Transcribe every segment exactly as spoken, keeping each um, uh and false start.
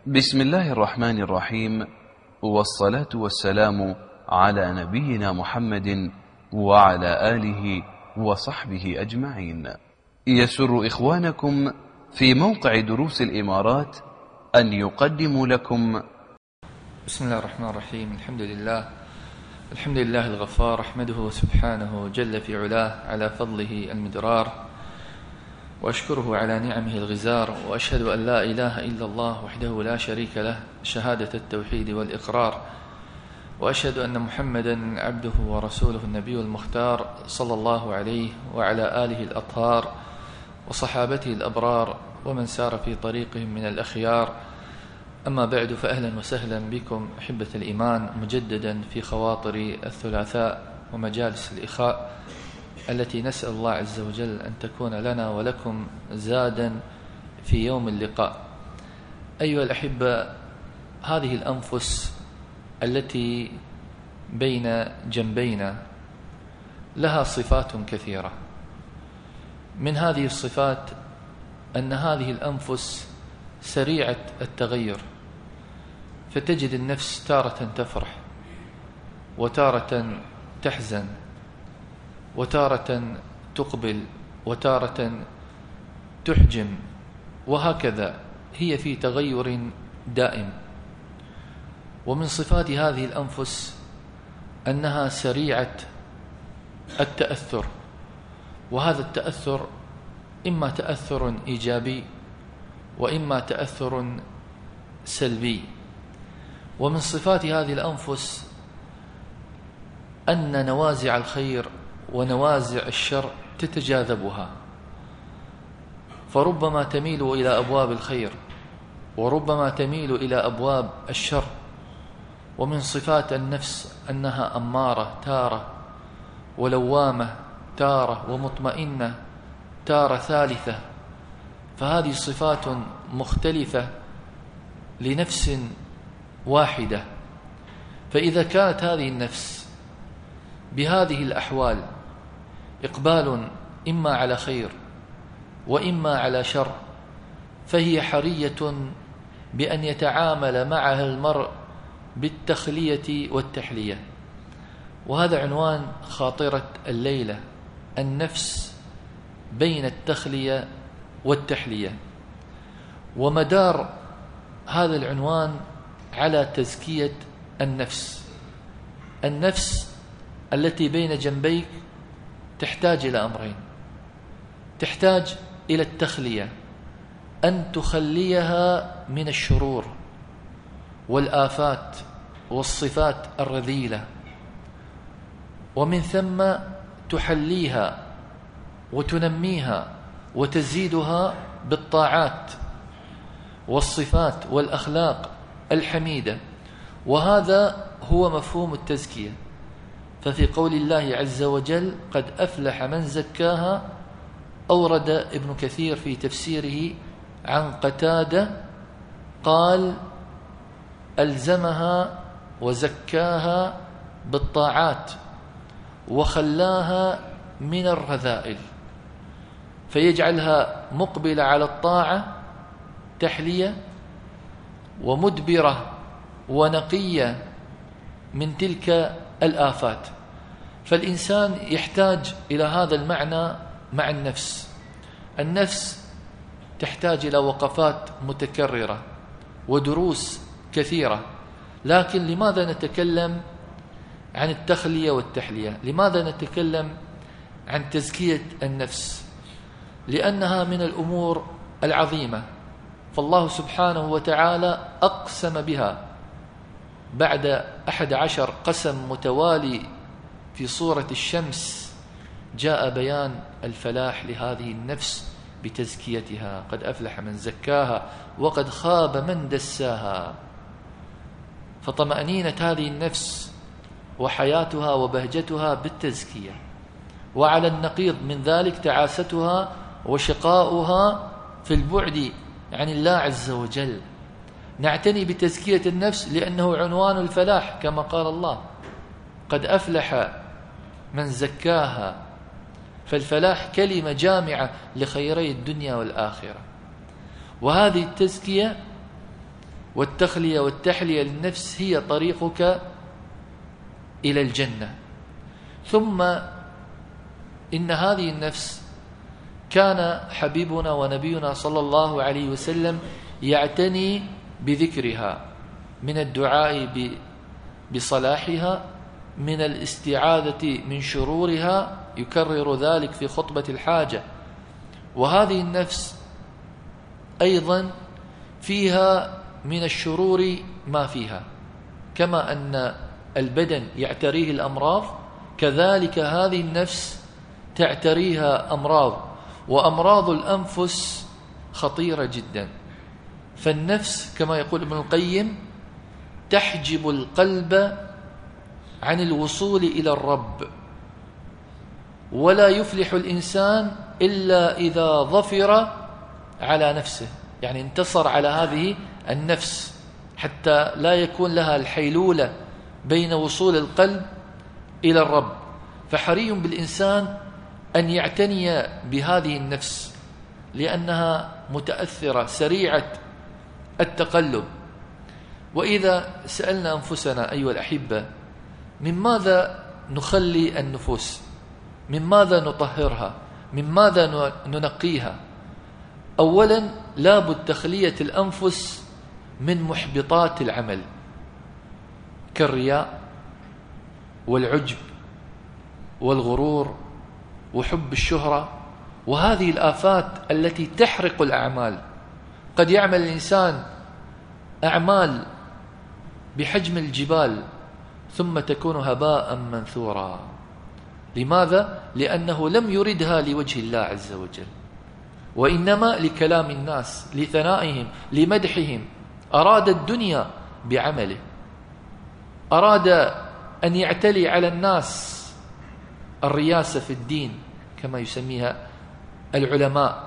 بسم الله الرحمن الرحيم، والصلاة والسلام على نبينا محمد وعلى آله وصحبه أجمعين. يسر إخوانكم في موقع دروس الإمارات أن يقدموا لكم بسم الله الرحمن الرحيم. الحمد لله الحمد لله الغفار، أحمده سبحانه جل في علاه على فضله المدرار، وأشكره على نعمه الغزار، وأشهد أن لا إله إلا الله وحده لا شريك له شهادة التوحيد والإقرار، وأشهد أن محمدا عبده ورسوله النبي المختار صلى الله عليه وعلى آله الأطهار وصحابته الأبرار ومن سار في طريقهم من الأخيار. أما بعد، فأهلا وسهلا بكم أحبة الإيمان مجددا في خواطر الثلاثاء ومجالس الإخاء التي نسأل الله عز وجل أن تكون لنا ولكم زادا في يوم اللقاء. أيها الأحبة، هذه الأنفس التي بين جنبينا لها صفات كثيرة. من هذه الصفات أن هذه الأنفس سريعة التغير، فتجد النفس تارة تفرح وتارة تحزن وتارة تقبل وتارة تحجم، وهكذا هي في تغير دائم. ومن صفات هذه الأنفس أنها سريعة التأثر، وهذا التأثر إما تأثر إيجابي وإما تأثر سلبي. ومن صفات هذه الأنفس أن نوازع الخير ونوازع الشر تتجاذبها، فربما تميل إلى أبواب الخير وربما تميل إلى أبواب الشر. ومن صفات النفس أنها أمارة تارة، ولوامة تارة، ومطمئنة تارة ثالثة. فهذه صفات مختلفة لنفس واحدة. فإذا كانت هذه النفس بهذه الأحوال إقبال إما على خير وإما على شر، فهي حرية بأن يتعامل معها المرء بالتخلية والتحلية. وهذا عنوان خاطرة الليلة: النفس بين التخلية والتحلية. ومدار هذا العنوان على تزكية النفس. النفس التي بين جنبيك تحتاج إلى أمرين: تحتاج إلى التخلية، أن تخليها من الشرور والآفات والصفات الرذيلة، ومن ثم تحليها وتنميها وتزيدها بالطاعات والصفات والأخلاق الحميدة. وهذا هو مفهوم التزكية. ففي قول الله عز وجل: قد أفلح من زكاها، أورد ابن كثير في تفسيره عن قتادة قال: ألزمها وزكاها بالطاعات وخلاها من الرذائل، فيجعلها مقبلة على الطاعة تحلية، ومدبرة ونقية من تلك الآفات. فالإنسان يحتاج إلى هذا المعنى مع النفس. النفس تحتاج إلى وقفات متكررة ودروس كثيرة. لكن لماذا نتكلم عن التخلية والتحلية؟ لماذا نتكلم عن تزكية النفس؟ لأنها من الأمور العظيمة، فالله سبحانه وتعالى أقسم بها بعد أحد عشر قسم متوالي في سورة الشمس. جاء بيان الفلاح لهذه النفس بتزكيتها: قد أفلح من زكاها وقد خاب من دساها. فطمأنينة هذه النفس وحياتها وبهجتها بالتزكية. وعلى النقيض من ذلك تعاستها وشقاؤها في البعد عن الله عز وجل. نعتني بتزكية النفس لأنه عنوان الفلاح، كما قال الله: قد أفلح من زكاها. فالفلاح كلمة جامعة لخيري الدنيا والآخرة. وهذه التزكية والتخلية والتحلية للنفس هي طريقك إلى الجنة. ثم إن هذه النفس كان حبيبنا ونبينا صلى الله عليه وسلم يعتني بذكرها، من الدعاء بصلاحها، من الاستعاذة من شرورها، يكرر ذلك في خطبة الحاجة. وهذه النفس أيضا فيها من الشرور ما فيها، كما أن البدن يعتريه الأمراض، كذلك هذه النفس تعتريها أمراض، وأمراض الأنفس خطيرة جدا. فالنفس كما يقول ابن القيم تحجب القلب عن الوصول إلى الرب، ولا يفلح الإنسان إلا إذا ظفر على نفسه، يعني انتصر على هذه النفس حتى لا يكون لها الحيلولة بين وصول القلب إلى الرب. فحري بالإنسان أن يعتني بهذه النفس، لأنها متأثرة سريعة التقلب. وإذا سألنا أنفسنا أيها الأحبة، من ماذا نخلي النفوس؟ من ماذا نطهرها؟ من ماذا ننقيها؟ أولا لابد تخلية الأنفس من محبطات العمل كالرياء والعجب والغرور وحب الشهرة، وهذه الآفات التي تحرق الأعمال. قد يعمل الإنسان أعمال بحجم الجبال ثم تكون هباء منثورا. لماذا؟ لأنه لم يردها لوجه الله عز وجل، وإنما لكلام الناس، لثنائهم، لمدحهم. أراد الدنيا بعمله، أراد أن يعتلي على الناس، الرياسة في الدين كما يسميها العلماء.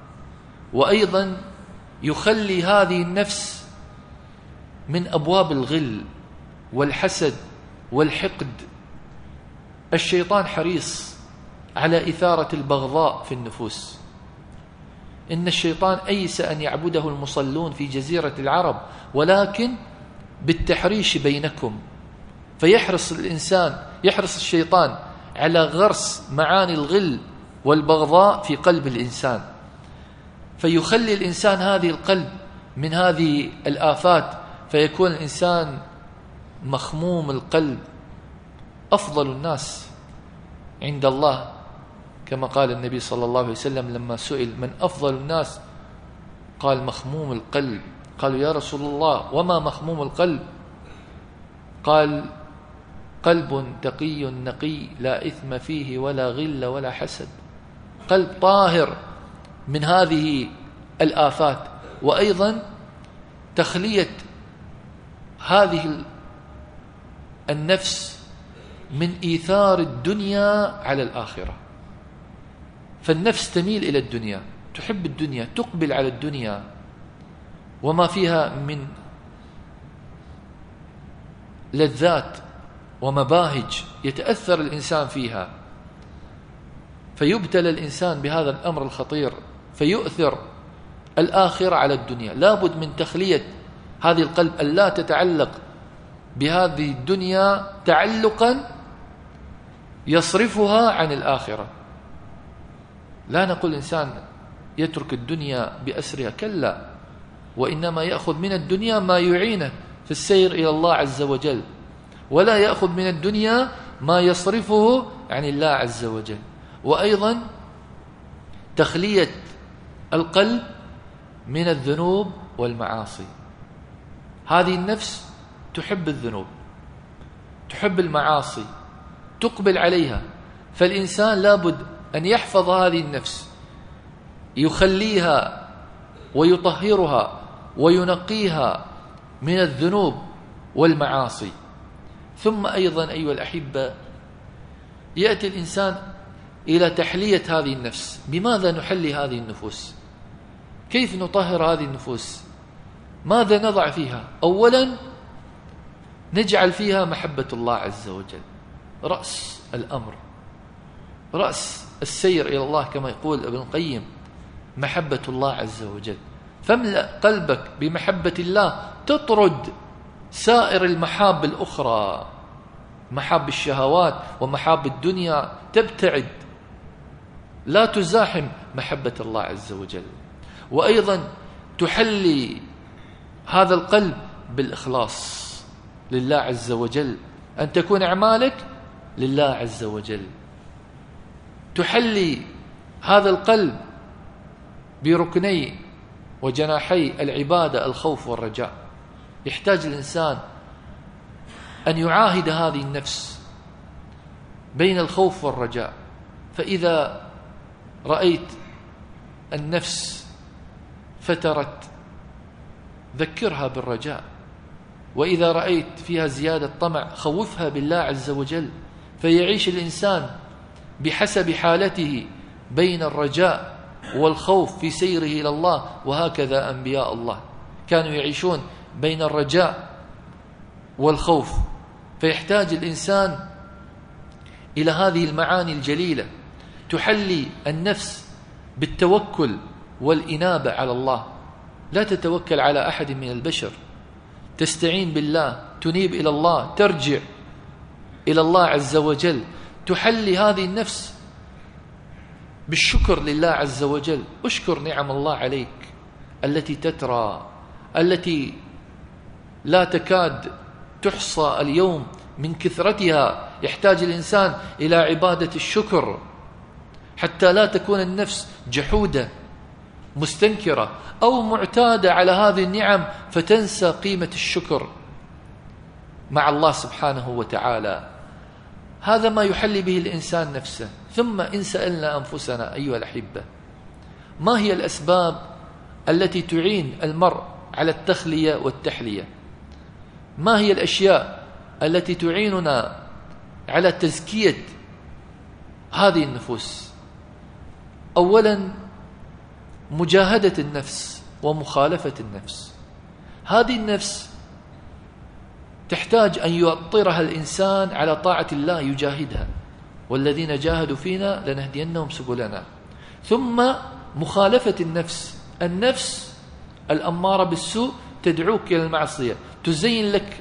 وأيضا يخلي هذه النفس من أبواب الغل والحسد والحقد. الشيطان حريص على إثارة البغضاء في النفوس. إن الشيطان أيس أن يعبده المصلون في جزيرة العرب، ولكن بالتحريش بينكم. فيحرص الإنسان، يحرص الشيطان على غرس معاني الغل والبغضاء في قلب الإنسان، فيخلي الإنسان هذه القلب من هذه الآفات، فيكون الإنسان مخموم القلب. أفضل الناس عند الله كما قال النبي صلى الله عليه وسلم لما سئل من أفضل الناس، قال مخموم القلب. قالوا يا رسول الله وما مخموم القلب؟ قال قلب تقي نقي لا إثم فيه ولا غل ولا حسد، قلب طاهر من هذه الآفات. وأيضا تخلية هذه النفس من إيثار الدنيا على الآخرة. فالنفس تميل إلى الدنيا، تحب الدنيا، تقبل على الدنيا وما فيها من لذات ومباهج يتأثر الإنسان فيها، فيبتلى الإنسان بهذا الأمر الخطير، فيؤثر الآخرة على الدنيا. لابد من تخلية هذه القلب ألا تتعلق بهذه الدنيا تعلقا يصرفها عن الآخرة. لا نقول الإنسان يترك الدنيا بأسرها، كلا، وإنما يأخذ من الدنيا ما يعينه في السير إلى الله عز وجل، ولا يأخذ من الدنيا ما يصرفه عن الله عز وجل. وأيضا تخلية القلب من الذنوب والمعاصي. هذه النفس تحب الذنوب، تحب المعاصي، تقبل عليها. فالإنسان لابد أن يحفظ هذه النفس، يخليها ويطهرها وينقيها من الذنوب والمعاصي. ثم أيضا أيها الأحبة يأتي الإنسان إلى تحلية هذه النفس. بماذا نحلي هذه النفوس؟ كيف نطهر هذه النفوس؟ ماذا نضع فيها؟ أولا نجعل فيها محبة الله عز وجل، رأس الأمر، رأس السير إلى الله كما يقول ابن القيم، محبة الله عز وجل. فاملأ قلبك بمحبة الله تطرد سائر المحاب الأخرى، محاب الشهوات ومحاب الدنيا، تبتعد، لا تزاحم محبة الله عز وجل. وأيضا تحلي هذا القلب بالإخلاص لله عز وجل، أن تكون أعمالك لله عز وجل. تحلي هذا القلب بركني وجناحي العبادة، الخوف والرجاء. يحتاج الإنسان أن يعاهد هذه النفس بين الخوف والرجاء. فإذا رأيت النفس فترت ذكرها بالرجاء، وإذا رأيت فيها زيادة طمع خوفها بالله عز وجل، فيعيش الإنسان بحسب حالته بين الرجاء والخوف في سيره إلى الله. وهكذا أنبياء الله كانوا يعيشون بين الرجاء والخوف. فيحتاج الإنسان إلى هذه المعاني الجليلة تحلي النفس بالتوكل والإنابة على الله. لا تتوكل على أحد من البشر، تستعين بالله، تنيب إلى الله، ترجع إلى الله عز وجل. تحلي هذه النفس بالشكر لله عز وجل. اشكر نعم الله عليك التي تترى، التي لا تكاد تحصى اليوم من كثرتها. يحتاج الإنسان إلى عبادة الشكر حتى لا تكون النفس جحودة مستنكرة أو معتادة على هذه النعم فتنسى قيمة الشكر مع الله سبحانه وتعالى. هذا ما يحلي به الإنسان نفسه. ثم إن سألنا أنفسنا أيها الأحبة، ما هي الأسباب التي تعين المرء على التخلية والتحلية؟ ما هي الأشياء التي تعيننا على تزكية هذه النفوس؟ أولا مجاهدة النفس ومخالفة النفس. هذه النفس تحتاج أن يؤطرها الإنسان على طاعة الله، يجاهدها، والذين جاهدوا فينا لنهدينهم سبلنا. ثم مخالفة النفس. النفس الأمارة بالسوء تدعوك إلى المعصية، تزين لك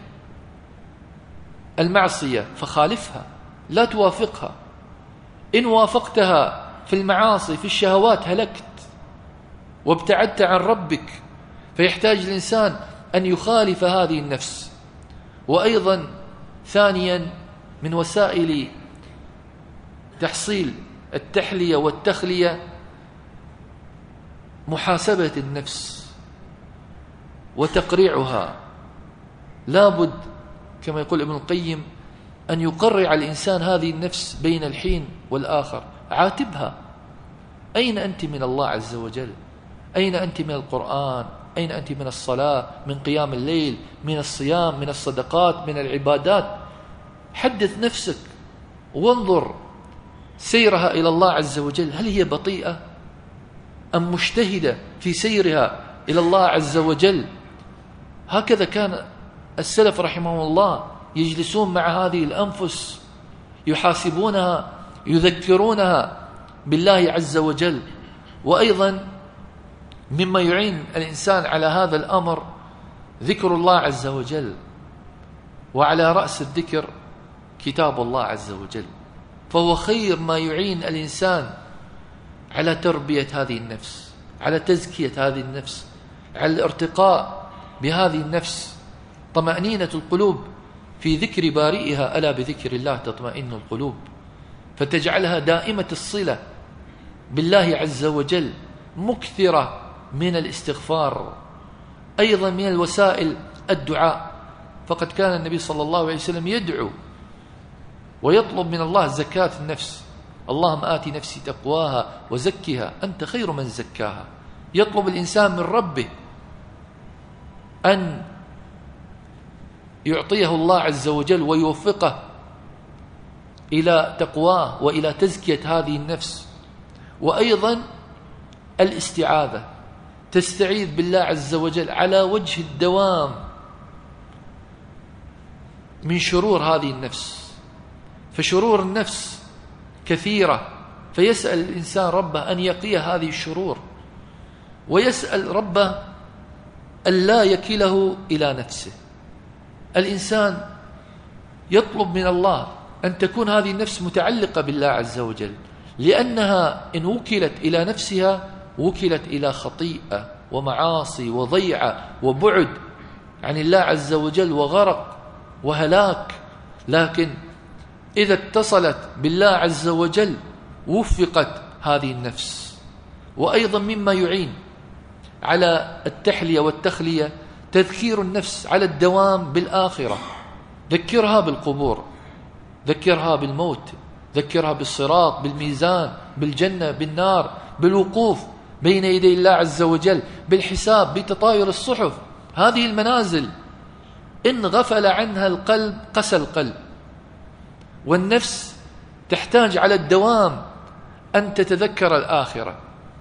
المعصية فخالفها، لا توافقها. إن وافقتها في المعاصي في الشهوات هلكت وابتعدت عن ربك. فيحتاج الإنسان أن يخالف هذه النفس. وأيضا ثانيا من وسائل تحصيل التحلية والتخلية محاسبة النفس وتقريعها. لابد كما يقول ابن القيم أن يقرع الإنسان هذه النفس بين الحين والآخر. عاتبها، أين أنت من الله عز وجل؟ أين أنت من القرآن؟ أين أنت من الصلاة، من قيام الليل، من الصيام، من الصدقات، من العبادات؟ حدث نفسك وانظر سيرها إلى الله عز وجل، هل هي بطيئة أم مجتهدة في سيرها إلى الله عز وجل؟ هكذا كان السلف رحمهم الله يجلسون مع هذه الأنفس، يحاسبونها، يذكرونها بالله عز وجل. وأيضا مما يعين الإنسان على هذا الأمر ذكر الله عز وجل، وعلى رأس الذكر كتاب الله عز وجل. فهو خير ما يعين الإنسان على تربية هذه النفس، على تزكية هذه النفس، على الارتقاء بهذه النفس. طمأنينة القلوب في ذكر بارئها، ألا بذكر الله تطمئن القلوب. فتجعلها دائمة الصلة بالله عز وجل، مكثرة من الاستغفار. أيضا من الوسائل الدعاء، فقد كان النبي صلى الله عليه وسلم يدعو ويطلب من الله زكاة النفس. اللهم آت نفسي تقواها وزكها أنت خير من زكاها. يطلب الإنسان من ربه أن يعطيه الله عز وجل ويوفقه إلى تقواه وإلى تزكية هذه النفس. وأيضا الاستعاذة، تستعيذ بالله عز وجل على وجه الدوام من شرور هذه النفس. فشرور النفس كثيرة، فيسأل الإنسان ربه أن يقي هذه الشرور، ويسأل ربه ألا يكله إلى نفسه. الإنسان يطلب من الله أن تكون هذه النفس متعلقة بالله عز وجل، لأنها إن وكلت إلى نفسها وكلت إلى خطيئة ومعاصي وضيعة وبعد عن الله عز وجل وغرق وهلاك. لكن إذا اتصلت بالله عز وجل وفقت هذه النفس. وأيضا مما يعين على التحلية والتخلية تذكير النفس على الدوام بالآخرة. ذكرها بالقبور، ذكرها بالموت، ذكرها بالصراط، بالميزان، بالجنة، بالنار، بالوقوف بين يدي الله عز وجل، بالحساب، بتطاير الصحف. هذه المنازل إن غفل عنها القلب قسى القلب، والنفس تحتاج على الدوام أن تتذكر الآخرة.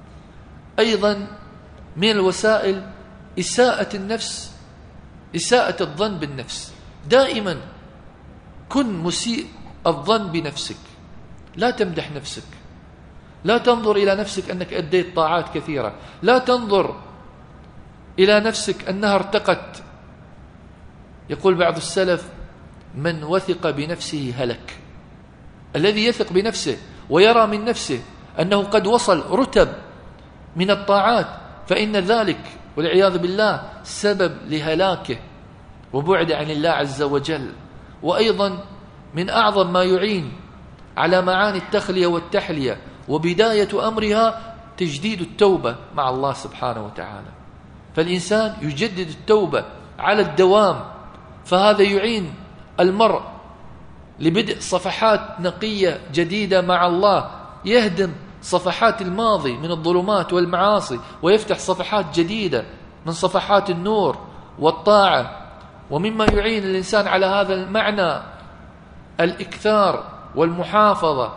أيضا من الوسائل إساءة النفس، إساءة الظن بالنفس. دائما كن مسيء الظن بنفسك، لا تمدح نفسك، لا تنظر إلى نفسك أنك أديت طاعات كثيرة، لا تنظر إلى نفسك أنها ارتقت. يقول بعض السلف: من وثق بنفسه هلك. الذي يثق بنفسه ويرى من نفسه أنه قد وصل رتب من الطاعات فإن ذلك والعياذ بالله سبب لهلاكه وبعد عن الله عز وجل. وأيضا من أعظم ما يعين على معاني التخلية والتحلية وبداية أمرها تجديد التوبة مع الله سبحانه وتعالى. فالإنسان يجدد التوبة على الدوام، فهذا يعين المرء لبدء صفحات نقية جديدة مع الله، يهدم صفحات الماضي من الظلمات والمعاصي ويفتح صفحات جديدة من صفحات النور والطاعة. ومما يعين الإنسان على هذا المعنى الإكثار والمحافظة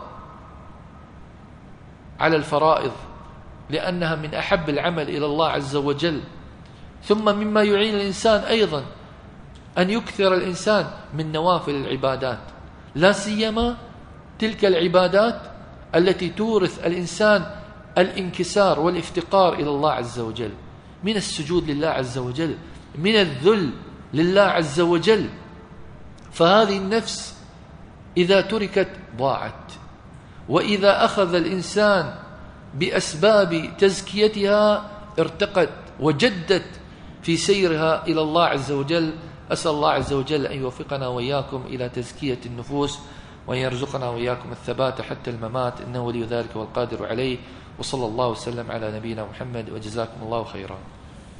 على الفرائض، لأنها من أحب العمل إلى الله عز وجل. ثم مما يعين الإنسان أيضا أن يكثر الإنسان من نوافل العبادات، لا سيما تلك العبادات التي تورث الإنسان الانكسار والافتقار إلى الله عز وجل، من السجود لله عز وجل، من الذل لله عز وجل. فهذه النفس إذا تركت ضاعت، وإذا أخذ الإنسان بأسباب تزكيتها ارتقت وجدت في سيرها إلى الله عز وجل. أسأل الله عز وجل أن يوفقنا وإياكم إلى تزكية النفوس، وأن يرزقنا وإياكم الثبات حتى الممات، إنه ولي ذلك والقادر عليه. وصلى الله وسلم على نبينا محمد، وجزاكم الله خيرا.